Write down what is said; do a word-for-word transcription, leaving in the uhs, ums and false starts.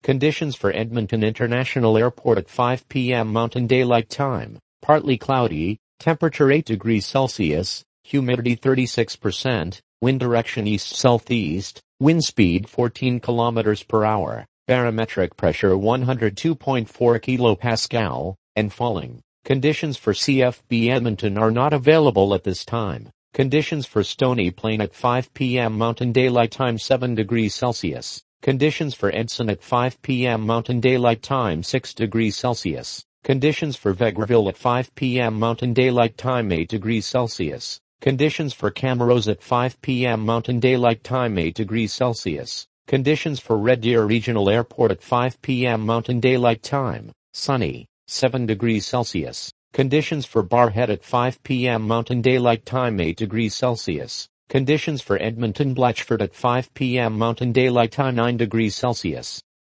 Conditions for Edmonton International Airport at five p m Mountain Daylight Time. Partly cloudy, temperature eight degrees Celsius, humidity thirty-six percent, wind direction east-southeast, wind speed fourteen kilometers per hour, barometric pressure one hundred two point four kilopascal, and falling. Conditions for C F B Edmonton are not available at this time. Conditions for Stony Plain at five p m Mountain Daylight Time seven degrees Celsius. Conditions for Edson at five p m Mountain Daylight Time six degrees Celsius. Conditions for Vegreville at five p m Mountain Daylight Time eight degrees Celsius. Conditions for Camrose at five p m Mountain Daylight Time eight degrees Celsius. Conditions for Red Deer Regional Airport at five p m Mountain Daylight Time, sunny, seven degrees Celsius. Conditions for Barrhead at five p m Mountain Daylight Time eight degrees Celsius. Conditions for Edmonton Blatchford at five p m Mountain Daylight Time nine degrees Celsius.